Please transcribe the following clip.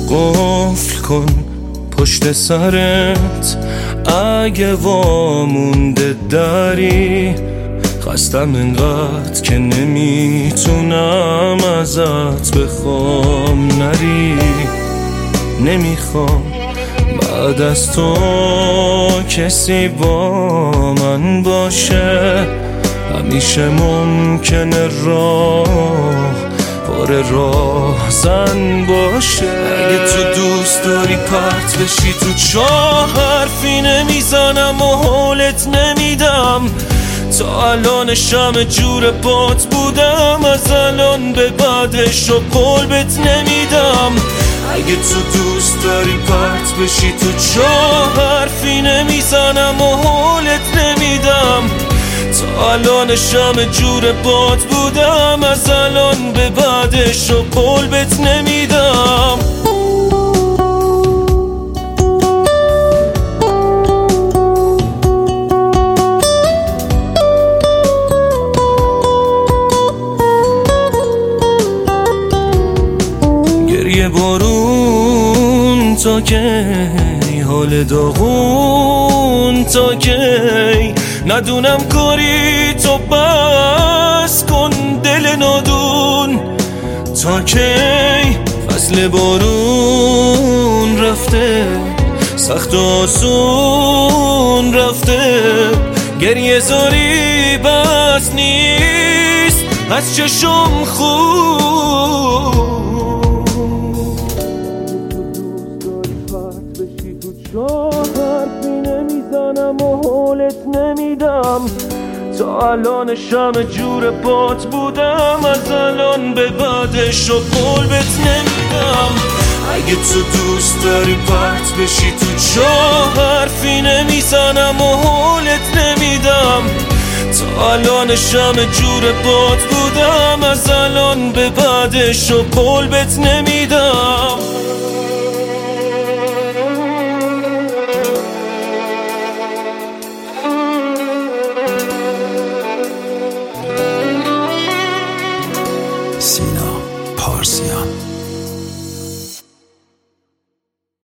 قفل کن پشت سرت اگه وامونده داری، خستم انقدر که نمیتونم ازت بخوام نری. نمیخوام بعد از تو کسی با من باشه، همیشه ممکنه راه پر راهزن باشه. اگه تو دوست داری پرت بشی تو چاه، حرفی نمیزنم و حالت نمیدم. تا الان شمع جور پات بودم، از الان به بعدش و قول بهت نمیدم. اگه تو دوست داری پرت بشی تو چاه، حرفی نمیزنم و حالت نمیدم. تا الان شمع جور پات بودم، از الان به بعدش و قول بهت نمیدم. گریه بارون تا کی، حال داغون تا کی، ندونم کاری تو بس کن دل نادون تا کی. فصل بارون رفته، سخت و آسون رفته، گریه زاری بس نیست از چشم خوب. حرفی نمیزنم و حالت نمیدم. تا الان شمع جور پات بودم، از الان به بعدش و قول بهت نمیدم. اگه تو دوست داری پرت بشی تو چاه، حرفی نمیزنم و حالت نمیدم. تا الان شمع جور پات بودم، از الان به بعدش و قول بهت نمیدم.